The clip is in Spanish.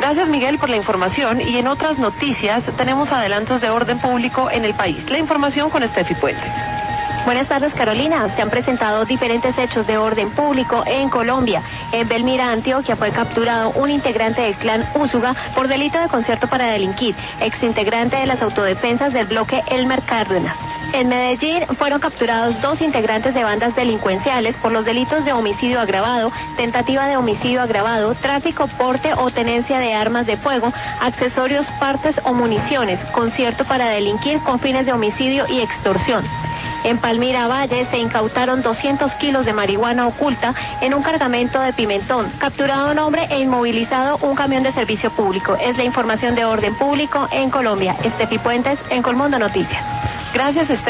Gracias, Miguel, por la información. Y en otras noticias tenemos adelantos de orden público en el país. La información con Estefi Puentes. Buenas tardes, Carolina. Se han presentado diferentes hechos de orden público en Colombia. En Belmira, Antioquia, fue capturado un integrante del clan Úsuga por delito de concierto para delinquir, exintegrante de las autodefensas del bloque Elmer Cárdenas. En Medellín fueron capturados 2 integrantes de bandas delincuenciales por los delitos de homicidio agravado, tentativa de homicidio agravado, tráfico, porte o tenencia de armas de fuego, accesorios, partes o municiones, concierto para delinquir con fines de homicidio y extorsión. En Palmira Valle se incautaron 200 kilos de marihuana oculta en un cargamento de pimentón. Capturado un hombre e inmovilizado un camión de servicio público. Es la información de orden público en Colombia. Estefi Puentes, en Colmundo Noticias. Gracias, Estefi.